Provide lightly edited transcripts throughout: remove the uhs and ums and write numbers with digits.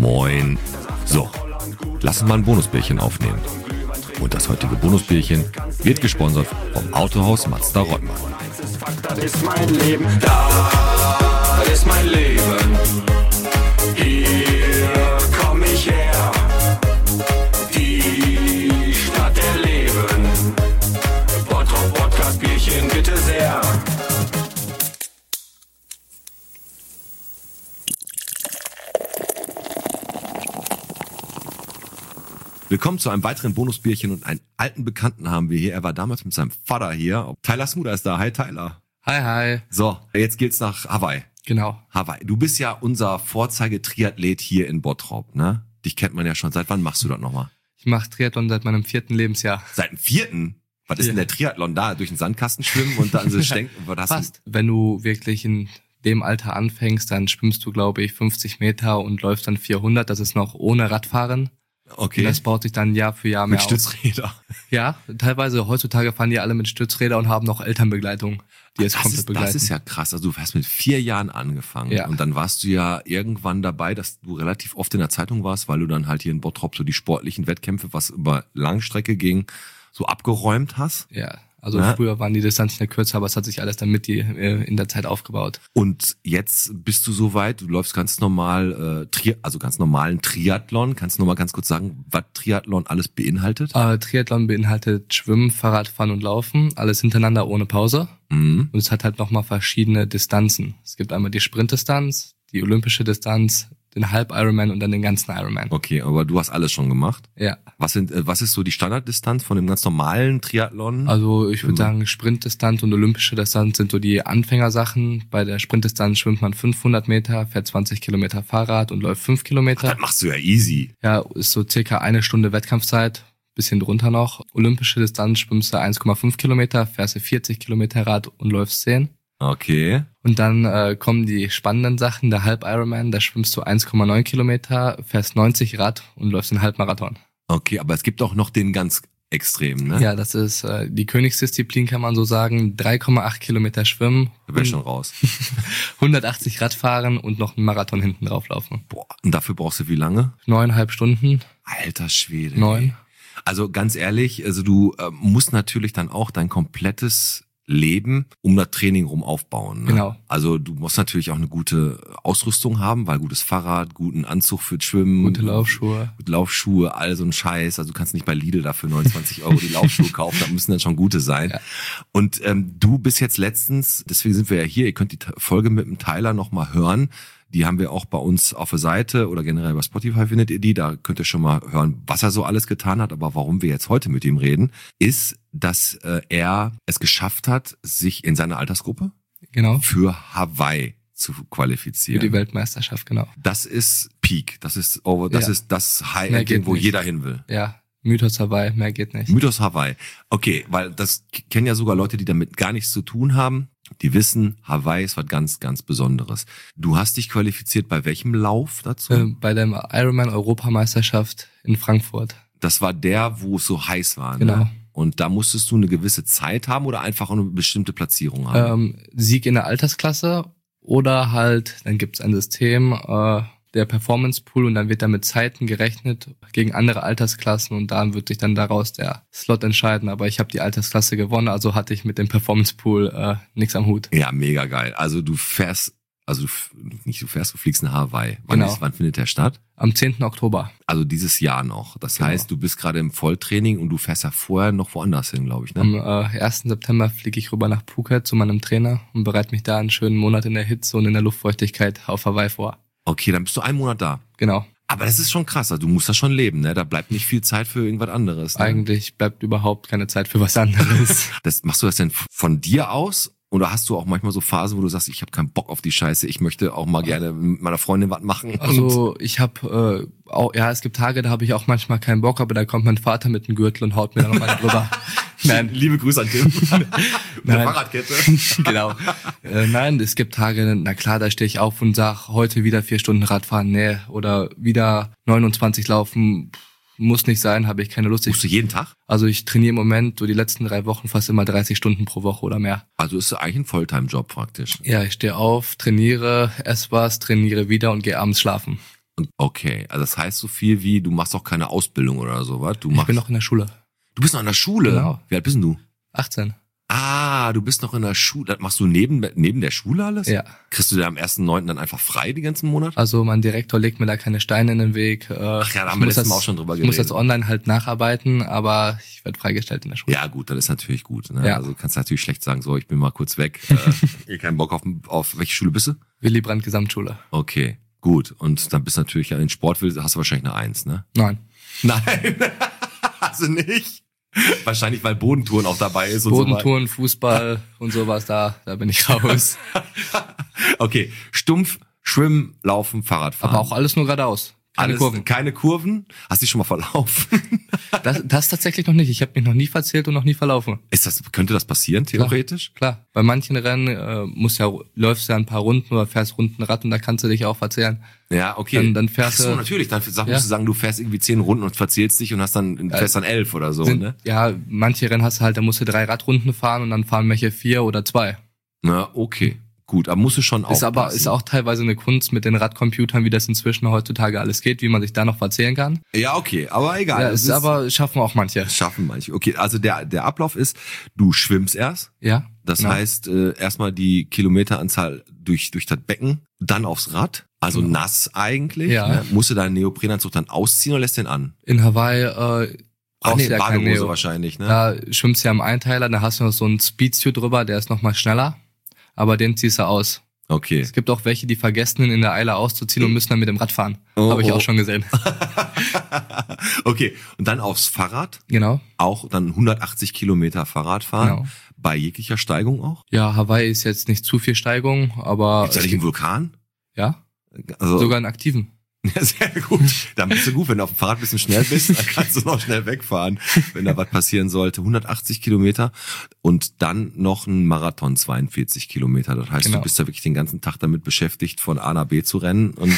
Moin. So, lass uns mal ein Bonusbierchen aufnehmen. Und das heutige Bonusbierchen wird gesponsert vom Autohaus Mazda Rottmann. Das ist mein Leben, da ist mein Leben. Hier komm ich her, die Stadt der Leben. Bottrop Podcast Bierchen bitte sehr. Willkommen zu einem weiteren Bonusbierchen und einen alten Bekannten haben wir hier. Er war damals mit seinem Vater hier. Tyler Smuda ist da. Hi Tyler. Hi. So, jetzt geht's nach Hawaii. Genau. Hawaii. Du bist ja unser Vorzeige-Triathlet hier in Bottrop, ne? Dich kennt man ja schon. Seit wann machst du das nochmal? Ich mache Triathlon seit meinem 4. Lebensjahr. Seit dem 4.? Was ist denn der Triathlon da? Durch den Sandkasten schwimmen und dann so denken, was hast Fast. Wenn du wirklich in dem Alter anfängst, dann schwimmst du, glaube ich, 50 Meter und läufst dann 400. Das ist noch ohne Radfahren. Okay. Und das baut sich dann Jahr für Jahr mehr mit Stützräder. Ja, teilweise heutzutage fahren die alle mit Stützräder und haben noch Elternbegleitung, die es komplett begleiten. Das ist ja krass. Also du hast mit 4 Jahren angefangen. Ja. Und dann warst du ja irgendwann dabei, dass du relativ oft in der Zeitung warst, weil du dann halt hier in Bottrop so die sportlichen Wettkämpfe, was über Langstrecke ging, so abgeräumt hast. Ja, also früher waren die Distanzen ja kürzer, aber es hat sich alles dann in der Zeit aufgebaut. Und jetzt bist du soweit, du läufst ganz normal, ganz normalen Triathlon. Kannst du noch mal ganz kurz sagen, was Triathlon alles beinhaltet? Triathlon beinhaltet Schwimmen, Fahrradfahren und Laufen, alles hintereinander ohne Pause. Mhm. Und es hat halt nochmal verschiedene Distanzen. Es gibt einmal die Sprintdistanz, die olympische Distanz, den Halb-Ironman und dann den ganzen Ironman. Okay, aber du hast alles schon gemacht? Ja. Was ist so die Standarddistanz von dem ganz normalen Triathlon? Also ich würde sagen, Sprintdistanz und olympische Distanz sind so die Anfängersachen. Bei der Sprintdistanz schwimmt man 500 Meter, fährt 20 Kilometer Fahrrad und läuft 5 Kilometer. Das machst du ja easy. Ja, ist so circa 1 Stunde Wettkampfzeit, bisschen drunter noch. Olympische Distanz schwimmst du 1,5 Kilometer, fährst du 40 Kilometer Rad und läufst 10. Okay. Und dann kommen die spannenden Sachen, der Halb-Ironman, da schwimmst du 1,9 Kilometer, fährst 90 Rad und läufst einen Halbmarathon. Okay, aber es gibt auch noch den ganz extremen, ne? Ja, das ist die Königsdisziplin, kann man so sagen. 3,8 Kilometer schwimmen. Da wär schon raus. 180 Rad fahren und noch einen Marathon hinten drauf laufen. Boah, und dafür brauchst du wie lange? 9,5 Stunden. Alter Schwede. 9. Also ganz ehrlich, also du musst natürlich dann auch dein komplettes Leben um das Training rum aufbauen. Ne? Genau. Also du musst natürlich auch eine gute Ausrüstung haben, weil gutes Fahrrad, guten Anzug für Schwimmen. Gute Laufschuhe. All so ein Scheiß. Also du kannst nicht bei Lidl dafür 29 € die Laufschuhe kaufen, da müssen dann schon gute sein. Ja. Und du bist jetzt letztens, deswegen sind wir ja hier, ihr könnt die Folge mit dem Tyler nochmal hören. Die haben wir auch bei uns auf der Seite oder generell bei Spotify findet ihr die. Da könnt ihr schon mal hören, was er so alles getan hat. Aber warum wir jetzt heute mit ihm reden, ist, dass er es geschafft hat, sich in seiner Altersgruppe für Hawaii zu qualifizieren. Für die Weltmeisterschaft, genau. Das ist Peak. Das ist das High-End, wo jeder hin will. Ja. Mythos Hawaii, mehr geht nicht. Mythos Hawaii. Okay, weil das kennen ja sogar Leute, die damit gar nichts zu tun haben. Die wissen, Hawaii ist was ganz, ganz Besonderes. Du hast dich qualifiziert bei welchem Lauf dazu? Bei der Ironman-Europameisterschaft in Frankfurt. Das war der, wo es so heiß war, genau. Ne? Und da musstest du eine gewisse Zeit haben oder einfach eine bestimmte Platzierung haben? Sieg in der Altersklasse oder halt, dann gibt's ein System, der Performance Pool, und dann wird da mit Zeiten gerechnet gegen andere Altersklassen und dann wird sich dann daraus der Slot entscheiden. Aber ich habe die Altersklasse gewonnen, also hatte ich mit dem Performance Pool nichts am Hut. Ja, mega geil. Also du fliegst nach Hawaii. Wann findet der statt? Am 10. Oktober. Also dieses Jahr noch. Das heißt, du bist gerade im Volltraining und du fährst ja vorher noch woanders hin, glaube ich, ne? Am 1. September fliege ich rüber nach Phuket zu meinem Trainer und bereite mich da einen schönen Monat in der Hitze und in der Luftfeuchtigkeit auf Hawaii vor. Okay, dann bist du 1 Monat da. Genau. Aber das ist schon krass, also du musst das schon leben, ne? Da bleibt nicht viel Zeit für irgendwas anderes. Ne? Eigentlich bleibt überhaupt keine Zeit für was anderes. Machst du das denn von dir aus? Oder hast du auch manchmal so Phasen, wo du sagst, ich habe keinen Bock auf die Scheiße, ich möchte auch mal gerne mit meiner Freundin was machen? Also ich habe es gibt Tage, da habe ich auch manchmal keinen Bock, aber da kommt mein Vater mit dem Gürtel und haut mir dann nochmal drüber. Nein. Liebe Grüße an Tim. Mit der Fahrradkette. Genau. Nein, es gibt Tage, na klar, da stehe ich auf und sag, heute wieder 4 Stunden Radfahren, nee, oder wieder 29 laufen, muss nicht sein, habe ich keine Lust. Musst du jeden Tag? Also ich trainiere im Moment so die letzten 3 Wochen fast immer 30 Stunden pro Woche oder mehr. Also ist es eigentlich ein Fulltime-Job praktisch? Ja, ich stehe auf, trainiere, esse was, trainiere wieder und gehe abends schlafen. Und okay, also das heißt so viel wie, du machst auch keine Ausbildung oder sowas. Ich bin noch in der Schule. Du bist noch in der Schule? Genau. Wie alt bist denn du? 18. Ah, du bist noch in der Schule. Das machst du neben der Schule alles? Ja. Kriegst du da am 1.9. dann einfach frei, die ganzen Monate? Also mein Direktor legt mir da keine Steine in den Weg. Ach ja, da haben wir letztes Mal auch schon drüber Ich geredet. muss das online halt nacharbeiten, aber ich werde freigestellt in der Schule. Ja gut, das ist natürlich gut. Ne? Ja. Also kannst du natürlich schlecht sagen, so ich bin mal kurz weg. Keinen Bock auf welche Schule bist du? Willy Brandt Gesamtschule. Okay, gut. Und dann bist du natürlich in Sport, hast du wahrscheinlich eine 1, ne? Nein. Nein, also nicht. Wahrscheinlich, weil Bodentouren auch dabei ist. Und Bodentouren, Fußball und sowas, da bin ich raus. Okay, stumpf, schwimmen, laufen, Fahrradfahren. Aber auch alles nur geradeaus. Keine Kurven. Keine Kurven? Hast du dich schon mal verlaufen? Das tatsächlich noch nicht. Ich habe mich noch nie verzählt und noch nie verlaufen. Könnte das passieren, theoretisch? Klar. Bei manchen Rennen läufst du ja ein paar Runden oder fährst Rundenrad und da kannst du dich auch verzählen. Ja, okay. Dann fährst du. Ach so, natürlich. Dann musst du sagen, du fährst irgendwie 10 Runden und verzählst dich und fährst dann 11 oder so, ne? Ja, manche Rennen hast du halt, da musst du 3 Radrunden fahren und dann fahren welche 4 oder 2. Na, okay. Gut, aber musst du schon aufpassen. Ist auch teilweise eine Kunst mit den Radcomputern, wie das inzwischen heutzutage alles geht, wie man sich da noch verzählen kann. Ja, okay, aber egal. Ja, aber schaffen auch manche. Schaffen manche. Okay, also der Ablauf ist, du schwimmst erst. Ja. Das genau. heißt, erstmal die Kilometeranzahl durch das Becken, dann aufs Rad, also nass eigentlich. Ja. Ne? Musst du deinen Neoprenanzug dann ausziehen oder lässt den an? In Hawaii Brauchst du du ja kein Badehose Neo. wahrscheinlich, ne? Da schwimmst du ja im Einteiler, da hast du noch so einen Speedsuit drüber, der ist noch mal schneller, aber den ziehst du aus. Okay. Es gibt auch welche, die vergessen, ihn in der Eile auszuziehen und müssen dann mit dem Rad fahren. Habe ich auch schon gesehen. Okay, und dann aufs Fahrrad. Genau. Auch dann 180 Kilometer Fahrrad fahren. Genau. Bei jeglicher Steigung auch. Ja, Hawaii ist jetzt nicht zu viel Steigung, aber Gibt's da nicht einen Vulkan? ja, Also, sogar einen aktiven. Ja, sehr gut. Dann bist du gut, wenn du auf dem Fahrrad ein bisschen schnell bist, dann kannst du noch schnell wegfahren, wenn da was passieren sollte. 180 Kilometer und dann noch ein Marathon, 42 Kilometer. Das heißt, Genau. Du bist da wirklich den ganzen Tag damit beschäftigt, von A nach B zu rennen. Und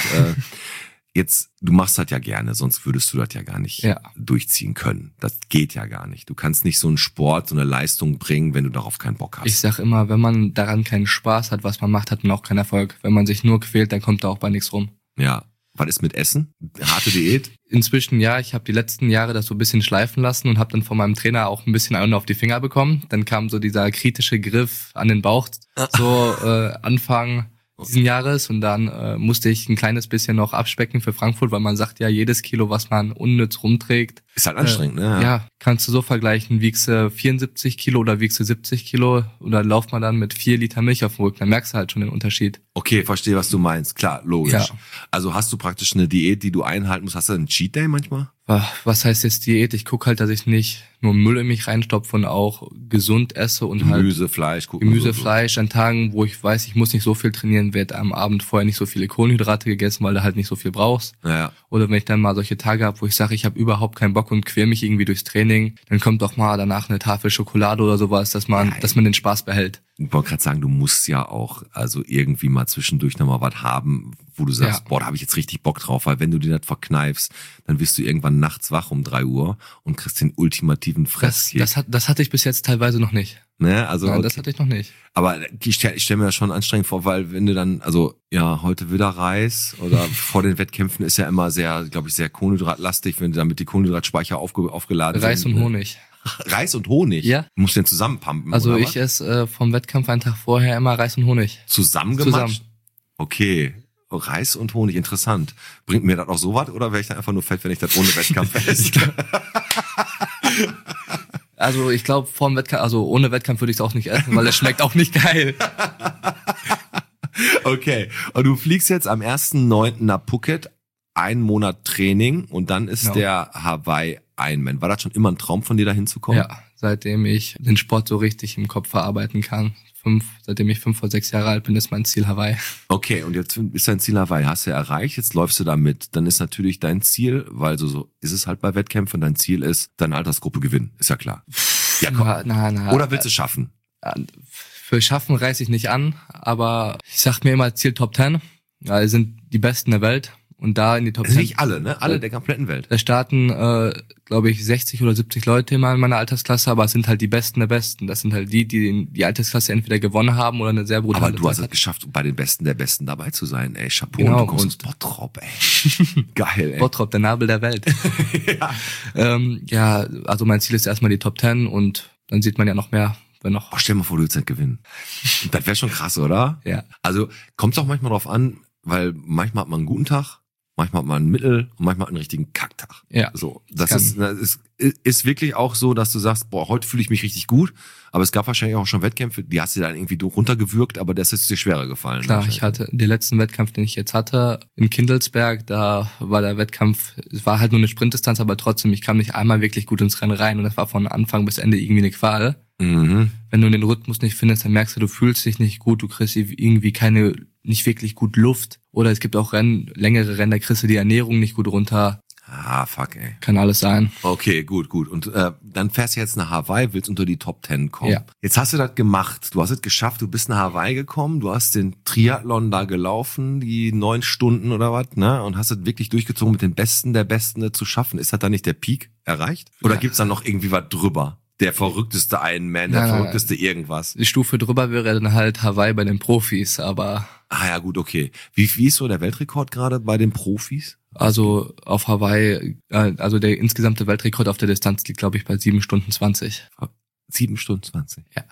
jetzt, du machst das ja gerne, sonst würdest du das ja gar nicht durchziehen können. Das geht ja gar nicht. Du kannst nicht so einen Sport, so eine Leistung bringen, wenn du darauf keinen Bock hast. Ich sag immer, wenn man daran keinen Spaß hat, was man macht, hat man auch keinen Erfolg. Wenn man sich nur quält, dann kommt da auch bei nichts rum. Ja. Was ist mit Essen? Harte Diät? Inzwischen ja, ich habe die letzten Jahre das so ein bisschen schleifen lassen und habe dann von meinem Trainer auch ein bisschen einen auf die Finger bekommen. Dann kam so dieser kritische Griff an den Bauch, so Anfang diesen Jahres und dann musste ich ein kleines bisschen noch abspecken für Frankfurt, weil man sagt ja, jedes Kilo, was man unnütz rumträgt. Ist halt anstrengend, ne? Ja, kannst du so vergleichen, wiegst du 74 Kilo oder wiegst du 70 Kilo oder lauft man dann mit 4 Liter Milch auf dem Rücken, dann merkst du halt schon den Unterschied. Okay, verstehe, was du meinst. Klar, logisch. Ja. Also hast du praktisch eine Diät, die du einhalten musst. Hast du einen Cheat Day manchmal? Was heißt jetzt Diät? Ich gucke halt, dass ich nicht nur Müll in mich reinstopfe und auch gesund esse und Gemüse, Fleisch, guck mal Gemüse, so. Fleisch. An Tagen, wo ich weiß, ich muss nicht so viel trainieren, wird am Abend vorher nicht so viele Kohlenhydrate gegessen, weil du halt nicht so viel brauchst. Ja. Oder wenn ich dann mal solche Tage habe, wo ich sage, ich habe überhaupt keinen Bock und quäl mich irgendwie durchs Training, dann kommt doch mal danach eine Tafel Schokolade oder sowas, dass man den Spaß behält. Ich wollte gerade sagen, du musst ja auch also irgendwie mal zwischendurch nochmal was haben, wo du sagst, Ja. boah, da habe ich jetzt richtig Bock drauf, weil wenn du dir das verkneifst, dann wirst du irgendwann nachts wach um 3 Uhr und kriegst den ultimativen Fresskick. Das hatte ich bis jetzt teilweise noch nicht. Ne? Also, Nein, okay. das hatte ich noch nicht. Aber ich stell mir das schon anstrengend vor, weil wenn du dann, also ja, heute wieder Reis oder vor den Wettkämpfen ist ja immer sehr, glaube ich, sehr kohlenhydratlastig, wenn du damit die Kohlenhydratspeicher aufgeladen Reis sind. und Honig. Reis und Honig? Ja. Du musst den zusammenpumpen, Also oder ich esse vom Wettkampf einen Tag vorher immer Reis und Honig. Zusammengemacht? Okay. Reis und Honig, interessant. Bringt mir das auch so was oder wäre ich dann einfach nur fett, wenn ich das ohne Wettkampf esse? Also ich glaube vorm Wettkampf, also ohne Wettkampf würde ich es auch nicht essen, weil es schmeckt auch nicht geil. Okay. Und du fliegst jetzt am 1.9. nach Phuket, 1 Monat Training und dann ist Genau. der Hawaii Ironman. War das schon immer ein Traum von dir, da hinzukommen? Ja, seitdem ich den Sport so richtig im Kopf verarbeiten kann. Seitdem ich 5 oder 6 Jahre alt bin, ist mein Ziel Hawaii. Okay, und jetzt ist dein Ziel Hawaii, hast du erreicht, jetzt läufst du da mit. Dann ist natürlich dein Ziel, weil so ist es halt bei Wettkämpfen, dein Ziel ist, deine Altersgruppe gewinnen, ist ja klar. Ja, komm. Na. Oder willst du es schaffen? Für Schaffen reiß ich nicht an, aber ich sag mir immer Ziel Top 10. Wir sind die Besten der Welt und da in die Top Also 10. nicht alle, ne? Alle der kompletten Welt. Da starten, glaube ich, 60 oder 70 Leute immer in meiner Altersklasse, aber es sind halt die Besten der Besten. Das sind halt die Altersklasse entweder gewonnen haben oder eine sehr brutale Aber du hast Zeit es geschafft, bei den Besten der Besten dabei zu sein, ey. Chapeau, Genau, und du kommst und- aus Bottrop, ey. Geil, ey. Bottrop, der Nabel der Welt. Ja, also mein Ziel ist erstmal die Top 10 und dann sieht man ja noch mehr, wenn noch. Oh, stell dir mal vor, du würdest halt gewinnen. Das wäre schon krass, oder? Ja. Also kommt es auch manchmal drauf an, weil manchmal hat man einen guten Tag, manchmal hat man einen Mittel und manchmal hat man einen richtigen Kacktag. Ja. So, das Kann- ist wirklich auch so, dass du sagst, boah, heute fühle ich mich richtig gut, aber es gab wahrscheinlich auch schon Wettkämpfe, die hast du dann irgendwie runtergewürgt, aber das ist dir schwerer gefallen. Klar, wahrscheinlich. ich hatte den letzten Wettkampf, den ich jetzt hatte, in Kindelsberg, da war der Wettkampf, es war halt nur eine Sprintdistanz, aber trotzdem, ich kam nicht einmal wirklich gut ins Rennen rein und das war von Anfang bis Ende irgendwie eine Qual. Mhm. Wenn du den Rhythmus nicht findest, dann merkst du fühlst dich nicht gut, du kriegst irgendwie nicht wirklich gut Luft. Oder es gibt auch längere Rennen, da kriegst du die Ernährung nicht gut runter. Ah, fuck, ey. Kann alles sein. Okay, gut. Und dann fährst du jetzt nach Hawaii, willst unter die Top 10 kommen. Ja. Jetzt hast du das gemacht. Du hast es geschafft, du bist nach Hawaii gekommen, du hast den Triathlon da gelaufen, die 9 Stunden oder was, ne? Und hast es wirklich durchgezogen, mit den Besten der Besten zu schaffen. Ist das dann nicht der Peak erreicht? Oder Ja. gibt's da noch irgendwie was drüber? Der verrückteste Ironman, der Nein, nein, verrückteste irgendwas. Die Stufe drüber wäre dann halt Hawaii bei den Profis, aber Ah ja, gut, okay. Wie ist so der Weltrekord gerade bei den Profis? also auf Hawaii, also der insgesamte Weltrekord auf der Distanz liegt, glaube ich, bei 7 Stunden 20. 7 Stunden 20. Ja.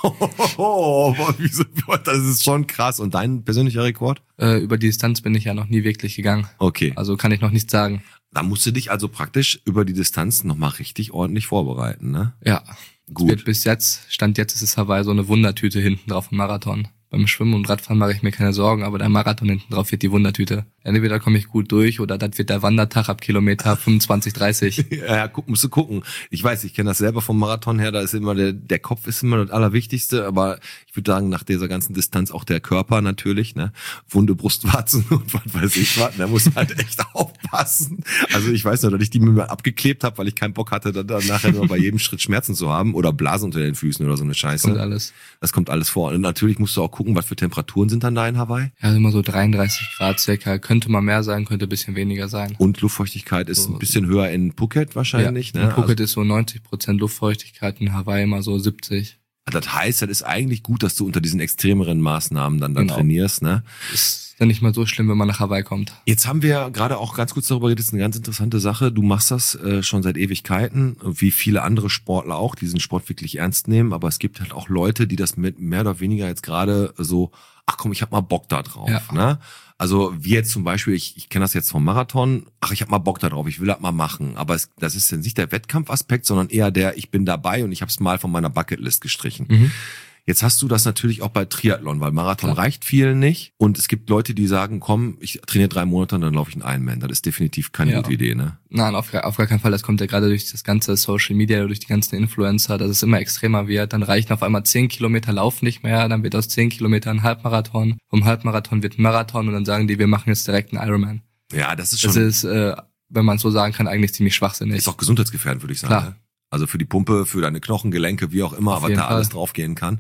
Das ist schon krass. Und dein persönlicher Rekord? Über die Distanz bin ich ja noch nie wirklich gegangen. Okay. Also kann ich noch nichts sagen. Da musst du dich also praktisch über die Distanz nochmal richtig ordentlich vorbereiten, ne? Ja. Gut. Wird bis jetzt, Stand jetzt ist es Hawaii so eine Wundertüte hinten drauf im Marathon. Beim Schwimmen und Radfahren mache ich mir keine Sorgen, aber der Marathon hinten drauf wird die Wundertüte. Entweder komme ich gut durch oder das wird der Wandertag ab Kilometer 25, 30. Ja, musst du gucken. Ich weiß, ich kenne das selber vom Marathon her, da ist immer der Kopf ist immer das Allerwichtigste, aber ich würde sagen, nach dieser ganzen Distanz auch der Körper natürlich, ne? Wunde Brustwarzen und was weiß ich was, da muss man halt echt aufpassen. Also ich weiß noch, dass ich die mir mal abgeklebt habe, weil ich keinen Bock hatte, dann nachher nur bei jedem Schritt Schmerzen zu haben oder Blasen unter den Füßen oder so eine Scheiße. Und alles. Das kommt alles vor. Und natürlich musst du auch gucken, was für Temperaturen sind dann da in Hawaii. Ja, immer so 33 Grad circa. Könnte mal mehr sein, könnte ein bisschen weniger sein. Und Luftfeuchtigkeit ist So. ein bisschen höher in Phuket wahrscheinlich. Ja, Ne? in Phuket ist so 90% Luftfeuchtigkeit, in Hawaii immer so 70. Also, das heißt, das ist eigentlich gut, dass du unter diesen extremeren Maßnahmen dann Genau. trainierst. Ne? Ist dann nicht mal so schlimm, wenn man nach Hawaii kommt. Jetzt haben wir gerade auch ganz kurz darüber geredet, das ist eine ganz interessante Sache. Du machst das schon seit Ewigkeiten, wie viele andere Sportler auch, die diesen Sport wirklich ernst nehmen. Aber es gibt halt auch Leute, die das mit mehr oder weniger jetzt gerade so, ach komm, ich hab mal Bock da drauf. Ja. Ne? Also wie jetzt zum Beispiel, ich kenne das jetzt vom Marathon, ach, ich hab mal Bock da drauf, ich will das mal machen. Aber das ist ja nicht der Wettkampfaspekt, sondern eher ich bin dabei und ich habe es mal von meiner Bucketlist gestrichen. Jetzt hast du das natürlich auch bei Triathlon, weil Marathon Klar. reicht vielen nicht. Und es gibt Leute, die sagen, komm, ich trainiere 3 Monate und dann laufe ich einen Ironman. Das ist definitiv keine Ja. gute Idee, ne? Nein, auf gar keinen Fall. Das kommt ja gerade durch das ganze Social Media, durch die ganzen Influencer, dass es immer extremer wird. Dann reichen auf einmal 10 Kilometer Lauf nicht mehr, dann wird aus 10 Kilometern ein Halbmarathon. Vom Halbmarathon wird ein Marathon und dann sagen die, wir machen jetzt direkt einen Ironman. Ja, das ist schon, Das ist, wenn man es so sagen kann, eigentlich ziemlich schwachsinnig. ist auch gesundheitsgefährdend, würde ich sagen. Klar. Ne? Also für die Pumpe, für deine Knochen, Gelenke, wie auch immer, Auf was jeden da Fall. alles draufgehen kann.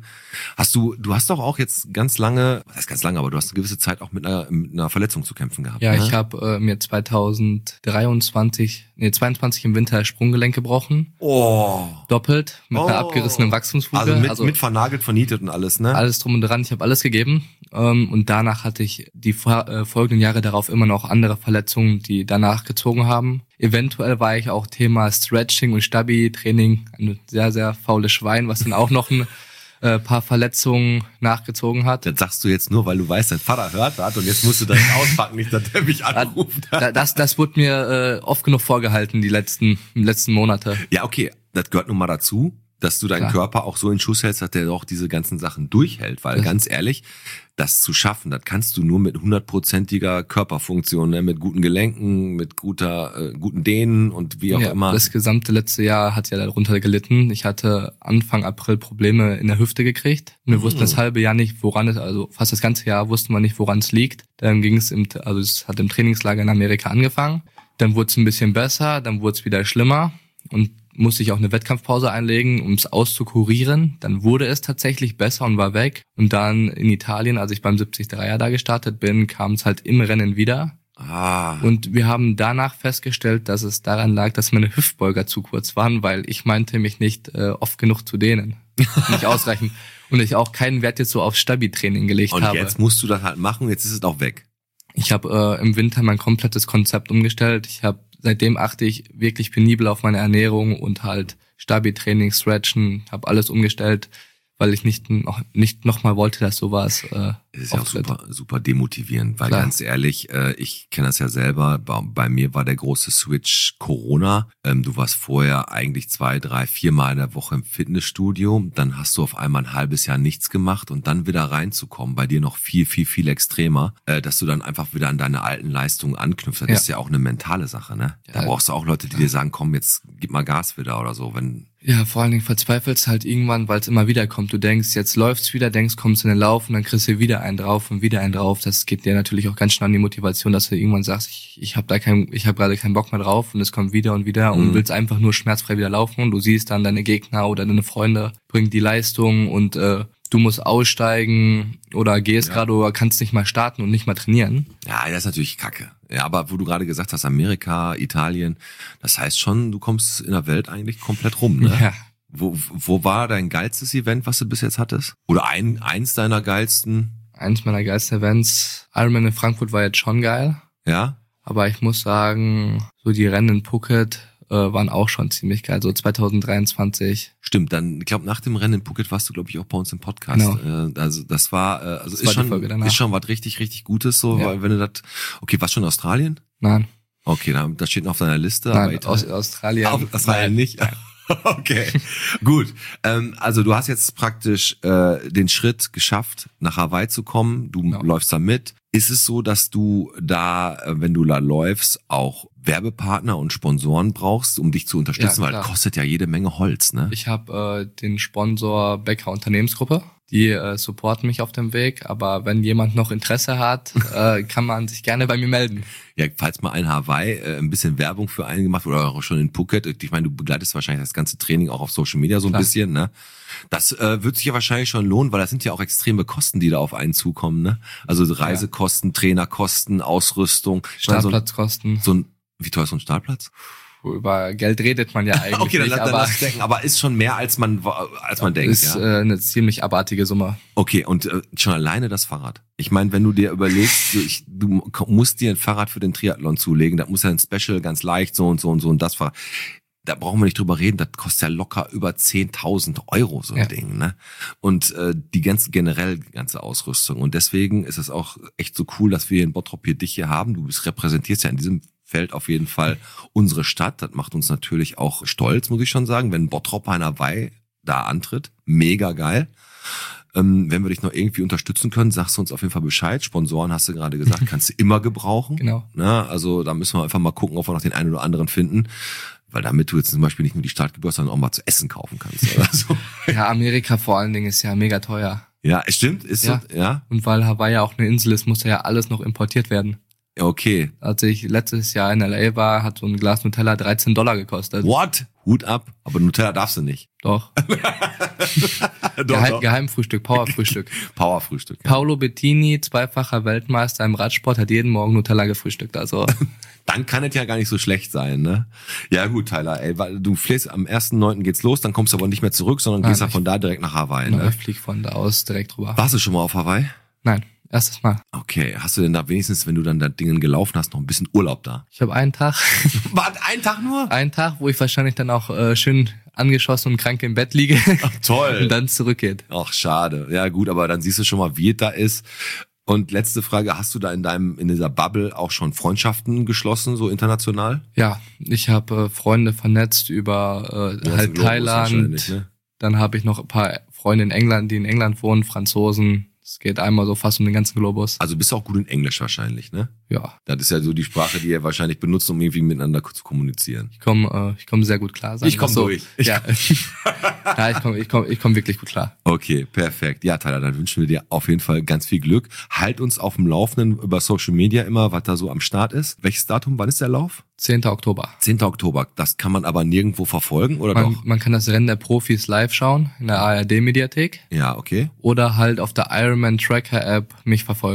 Du hast doch auch jetzt ganz lange, was heißt ganz lange, aber du hast eine gewisse Zeit auch mit einer Verletzung zu kämpfen gehabt. Ja, ne? ich habe mir 22 im Winter Sprunggelenk gebrochen. Oh. Doppelt, mit einer Oh. abgerissenen Wachstumsfuge. Also mit vernagelt, vernietet und alles, ne? Alles drum und dran, ich habe alles gegeben. Und danach hatte ich die folgenden Jahre darauf immer noch andere Verletzungen, die danach gezogen haben. Eventuell war ich auch Thema Stretching und Stabi-Training ein sehr, sehr faules Schwein, was dann auch noch ein paar Verletzungen nachgezogen hat. Das sagst du jetzt nur, weil du weißt, dein Vater hört das und jetzt musst du das auspacken, nicht, dass der mich anruft. Das wurde mir oft genug vorgehalten, die letzten Monate. Ja, okay, das gehört nun mal dazu, dass du deinen Klar. Körper auch so in Schuss hältst, dass der auch diese ganzen Sachen durchhält, weil ganz ehrlich, das zu schaffen, das kannst du nur mit 100%iger Körperfunktion, ne? Mit guten Gelenken, mit guten Dehnen und wie auch Ja, immer. das gesamte letzte Jahr hat ja darunter gelitten. Ich hatte Anfang April Probleme in der Hüfte gekriegt. Wir wussten das halbe Jahr nicht, also fast das ganze Jahr wussten wir nicht, woran es liegt. Dann ging es es hat im Trainingslager in Amerika angefangen. Dann wurde es ein bisschen besser, dann wurde es wieder schlimmer und musste ich auch eine Wettkampfpause einlegen, um es auszukurieren. Dann wurde es tatsächlich besser und war weg. Und dann in Italien, als ich beim 73er da gestartet bin, kam es halt im Rennen wieder. Und wir haben danach festgestellt, dass es daran lag, dass meine Hüftbeuger zu kurz waren, weil ich meinte, mich nicht oft genug zu dehnen. Nicht ausreichend. Und ich auch keinen Wert jetzt so auf Stabi-Training gelegt habe. Und jetzt musst du das halt machen, jetzt ist es auch weg. Ich habe im Winter mein komplettes Konzept umgestellt. Seitdem achte ich wirklich penibel auf meine Ernährung und halt Stabi-Training, Stretchen, habe alles umgestellt, weil ich nicht noch mal wollte, dass sowas ist ja auch super demotivierend, weil ganz ehrlich, ich kenne das ja selber, bei mir war der große Switch Corona. Du warst vorher eigentlich 2, 3, 4 Mal in der Woche im Fitnessstudio, dann hast du auf einmal ein halbes Jahr nichts gemacht und dann wieder reinzukommen, bei dir noch viel extremer, dass du dann einfach wieder an deine alten Leistungen anknüpfst. Das ist ja auch eine mentale Sache, ne? Da brauchst du auch Leute, die dir sagen, komm, jetzt gib mal Gas wieder oder so, Ja, vor allen Dingen verzweifelst halt irgendwann, weil es immer wieder kommt. Du denkst, jetzt läuft's wieder, kommst in den Lauf und dann kriegst du wieder einen drauf und wieder einen drauf. Das geht dir natürlich auch ganz schnell an die Motivation, dass du irgendwann sagst, ich habe gerade keinen Bock mehr drauf und es kommt wieder und wieder und willst einfach nur schmerzfrei wieder laufen und du siehst dann deine Gegner oder deine Freunde bringen die Leistung und du musst aussteigen oder gehst gerade oder kannst nicht mal starten und nicht mal trainieren. Ja, das ist natürlich kacke. Ja, aber wo du gerade gesagt hast, Amerika, Italien, das heißt schon, du kommst in der Welt eigentlich komplett rum, ne? Ja. Wo war dein geilstes Event, was du bis jetzt hattest? Oder eins deiner geilsten? Eins meiner geilsten Events. Ironman in Frankfurt war jetzt schon geil. Ja? Aber ich muss sagen, so die Rennen in Phuket waren auch schon ziemlich geil, so 2023. Stimmt, dann, ich glaube, nach dem Rennen in Phuket warst du, glaube ich, auch bei uns im Podcast. Genau. Also das war, ist schon was richtig Gutes, so, weil wenn du das, okay, warst du schon in Australien? Nein. Okay, das steht noch auf deiner Liste. Nein, aus Australien. Australien nicht? Okay, gut. Also du hast jetzt praktisch den Schritt geschafft, nach Hawaii zu kommen. Du läufst da mit. Ist es so, dass du da, wenn du da läufst, auch Werbepartner und Sponsoren brauchst, um dich zu unterstützen? Weil das kostet ja jede Menge Holz, ne? Ich habe den Sponsor Becker Unternehmensgruppe. Die supporten mich auf dem Weg, aber wenn jemand noch Interesse hat, kann man sich gerne bei mir melden. Ja, falls mal in Hawaii ein bisschen Werbung für einen gemacht oder auch schon in Phuket. Ich meine, du begleitest wahrscheinlich das ganze Training auch auf Social Media so ein bisschen, ne? Das wird sich ja wahrscheinlich schon lohnen, weil das sind ja auch extreme Kosten, die da auf einen zukommen, ne? Also Reisekosten, Trainerkosten, Ausrüstung. Startplatzkosten. Wie teuer ist so ein Startplatz? Über Geld redet man ja eigentlich okay, dann nicht, lass denken, aber ist schon mehr als man denkt, ist eine ziemlich abartige Summe. Okay, und schon alleine das Fahrrad. Ich meine, wenn du dir überlegst, du musst dir ein Fahrrad für den Triathlon zulegen, das muss ja ein Special, ganz leicht, so und das Fahrrad. Da brauchen wir nicht drüber reden, das kostet ja locker über 10.000 Euro, so ein Ding, ne? Und die ganze Ausrüstung. Und deswegen ist es auch echt so cool, dass wir in Bottrop dich hier haben. Du repräsentierst ja in diesem Feld auf jeden Fall unsere Stadt. Das macht uns natürlich auch stolz, muss ich schon sagen, wenn Bottrop in Hawaii da antritt. Mega geil. Wenn wir dich noch irgendwie unterstützen können, sagst du uns auf jeden Fall Bescheid. Sponsoren, hast du gerade gesagt, kannst du immer gebrauchen. Genau. Na, also da müssen wir einfach mal gucken, ob wir noch den einen oder anderen finden. Weil damit du jetzt zum Beispiel nicht nur die Startgebühr, sondern auch mal zu essen kaufen kannst. Oder so. Ja, Amerika vor allen Dingen ist ja mega teuer. Ja, stimmt. Ist so, ja. Und weil Hawaii ja auch eine Insel ist, muss ja alles noch importiert werden. Okay. Als ich letztes Jahr in LA war, hat so ein Glas Nutella $13 gekostet. What? Hut ab. Aber Nutella darfst du nicht. Doch. Geheimfrühstück, Powerfrühstück. Powerfrühstück. Ja. Paolo Bettini, 2-facher Weltmeister im Radsport, hat jeden Morgen Nutella gefrühstückt. Also dann kann es ja gar nicht so schlecht sein, ne? Ja gut, Tyler, du fliegst am 1.9. geht's los, dann kommst du aber nicht mehr zurück, sondern gehst ja von da direkt nach Hawaii, ne? Ich flieg von da aus direkt rüber. Warst du schon mal auf Hawaii? Nein. Erstes Mal. Okay, hast du denn da wenigstens, wenn du dann da Dingen gelaufen hast, noch ein bisschen Urlaub da? Ich habe einen Tag. War ein Tag nur? Einen Tag, wo ich wahrscheinlich dann auch schön angeschossen und krank im Bett liege. Ach, toll. Und dann zurückgeht. Ach, schade. Ja gut, aber dann siehst du schon mal, wie es da ist. Und letzte Frage, hast du da in dieser Bubble auch schon Freundschaften geschlossen, so international? Ja, ich habe Freunde vernetzt über halt Thailand. Ne? Dann habe ich noch ein paar Freunde in England, die in England wohnen, Franzosen. Es geht einmal so fast um den ganzen Globus. Also bist du auch gut in Englisch wahrscheinlich, ne? Ja. Das ist ja so die Sprache, die ihr wahrscheinlich benutzt, um irgendwie miteinander zu kommunizieren. Ich komme sehr gut klar. Ich komme durch. Ja, ich komm wirklich gut klar. Okay, perfekt. Ja, Tyler, dann wünschen wir dir auf jeden Fall ganz viel Glück. Halt uns auf dem Laufenden über Social Media immer, was da so am Start ist. Welches Datum, wann ist der Lauf? 10. Oktober. 10. Oktober. Das kann man aber nirgendwo verfolgen, oder doch? Man kann das Rennen der Profis live schauen in der ARD-Mediathek. Ja, okay. Oder halt auf der Ironman Tracker App mich verfolgen.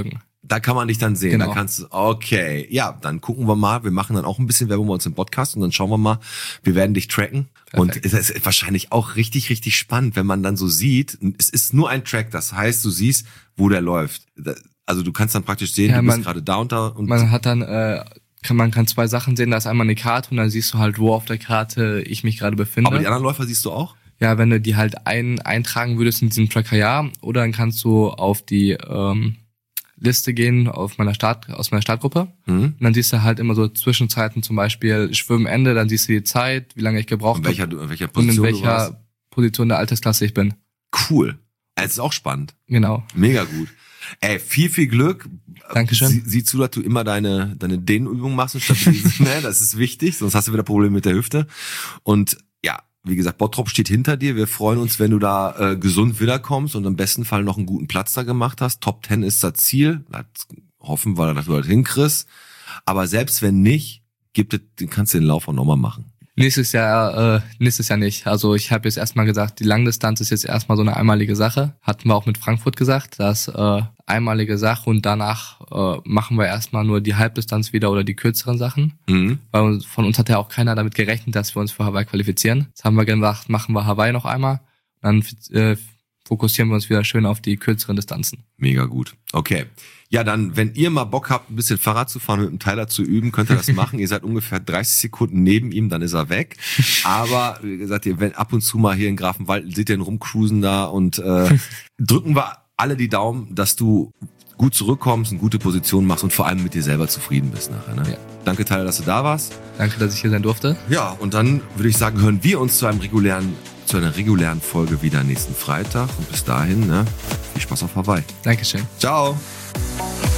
Da kann man dich dann sehen. Genau. Da kannst du, okay. Ja, dann gucken wir mal. Wir machen dann auch ein bisschen Werbung bei uns im Podcast und dann schauen wir mal. Wir werden dich tracken. Perfekt. Und es ist wahrscheinlich auch richtig, richtig spannend, wenn man dann so sieht, es ist nur ein Track. Das heißt, du siehst, wo der läuft. Also du kannst dann praktisch sehen, du bist gerade da und da. Und man hat dann, man kann 2 Sachen sehen. Da ist einmal eine Karte und dann siehst du halt, wo auf der Karte ich mich gerade befinde. Aber die anderen Läufer siehst du auch? Ja, wenn du die halt eintragen würdest in diesem Tracker, ja. Oder dann kannst du auf die Liste gehen aus meiner Startgruppe. Und dann siehst du halt immer so Zwischenzeiten, zum Beispiel Schwimmenende, dann siehst du die Zeit, wie lange ich gebraucht habe. In welcher Position und in welcher Position der Altersklasse ich bin. Cool. Es ist auch spannend. Genau. Mega gut. Ey, viel Glück. Dankeschön. Sieh zu, dass du immer deine Dehnübungen machst und stabilisierst. Ne? Das ist wichtig, sonst hast du wieder Probleme mit der Hüfte. Und ja, wie gesagt, Bottrop steht hinter dir. Wir freuen uns, wenn du da gesund wiederkommst und im besten Fall noch einen guten Platz da gemacht hast. Top 10 ist das Ziel. Das hoffen wir, dass du halt hinkriegst. Aber selbst wenn nicht, kannst du den Lauf auch nochmal machen. Nächstes Jahr nicht. Also ich habe jetzt erstmal gesagt, die Langdistanz ist jetzt erstmal so eine einmalige Sache. Hatten wir auch mit Frankfurt gesagt, das einmalige Sache und danach machen wir erstmal nur die Halbdistanz wieder oder die kürzeren Sachen. Weil von uns hat ja auch keiner damit gerechnet, dass wir uns für Hawaii qualifizieren. Das haben wir gemacht, machen wir Hawaii noch einmal. Dann fokussieren wir uns wieder schön auf die kürzeren Distanzen. Mega gut. Okay. Ja, dann, wenn ihr mal Bock habt, ein bisschen Fahrrad zu fahren, mit dem Tyler zu üben, könnt ihr das machen. Ihr seid ungefähr 30 Sekunden neben ihm, dann ist er weg. Aber, wie gesagt, wenn ab und zu mal hier in Grafenwald, seht ihr ihn rumcruisen da und drücken wir alle die Daumen, dass du gut zurückkommst, eine gute Position machst und vor allem mit dir selber zufrieden bist nachher. Ne? Ja. Danke, Tyler, dass du da warst. Danke, dass ich hier sein durfte. Ja, und dann würde ich sagen, hören wir uns zu einer regulären Folge wieder nächsten Freitag. Und bis dahin, ne, viel Spaß auf Hawaii. Dankeschön. Ciao.